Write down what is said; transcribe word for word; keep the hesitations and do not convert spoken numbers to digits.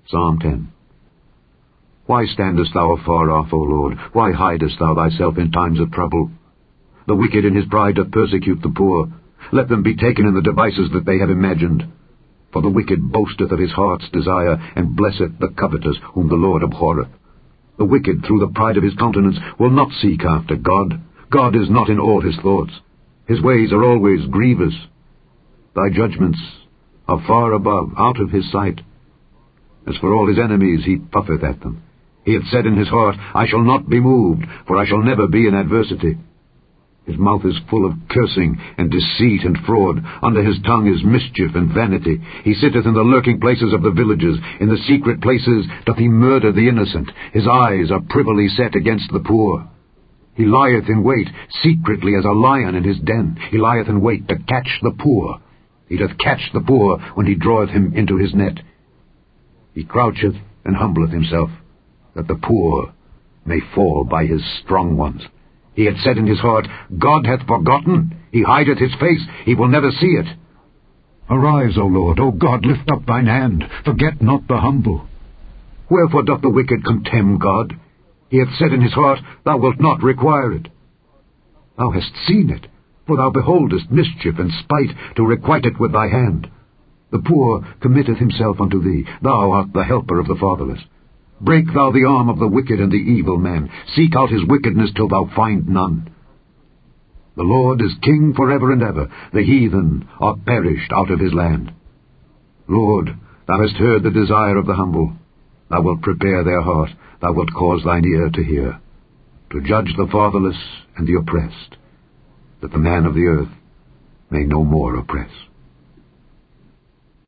Psalm ten. Why standest thou afar off, O Lord? Why hidest thou thyself in times of trouble? The wicked in his pride doth persecute the poor. Let them be taken in the devices that they have imagined. For the wicked boasteth of his heart's desire, and blesseth the covetous, whom the Lord abhorreth. The wicked, through the pride of his countenance, will not seek after God. God is not in all his thoughts. His ways are always grievous. Thy judgments are far above, out of his sight. As for all his enemies, he puffeth at them. He hath said in his heart, I shall not be moved, for I shall never be in adversity. His mouth is full of cursing, and deceit, and fraud. Under his tongue is mischief and vanity. He sitteth in the lurking places of the villages. In the secret places doth he murder the innocent. His eyes are privily set against the poor. He lieth in wait secretly as a lion in his den. He lieth in wait to catch the poor. He doth catch the poor when he draweth him into his net. He croucheth and humbleth himself, that the poor may fall by his strong ones. He hath said in his heart, God hath forgotten. He hideth his face, he will never see it. Arise, O Lord, O God, lift up thine hand. Forget not the humble. Wherefore doth the wicked contemn God? He hath said in his heart, Thou wilt not require it. Thou hast seen it, for thou beholdest mischief and spite, to requite it with thy hand. The poor committeth himself unto thee. Thou art the helper of the fatherless. Break thou the arm of the wicked and the evil man. Seek out his wickedness till thou find none. The Lord is king forever and ever. The heathen are perished out of his land. Lord, thou hast heard the desire of the humble. Thou wilt prepare their heart. Thou wilt cause thine ear to hear, to judge the fatherless and the oppressed, that the man of the earth may no more oppress.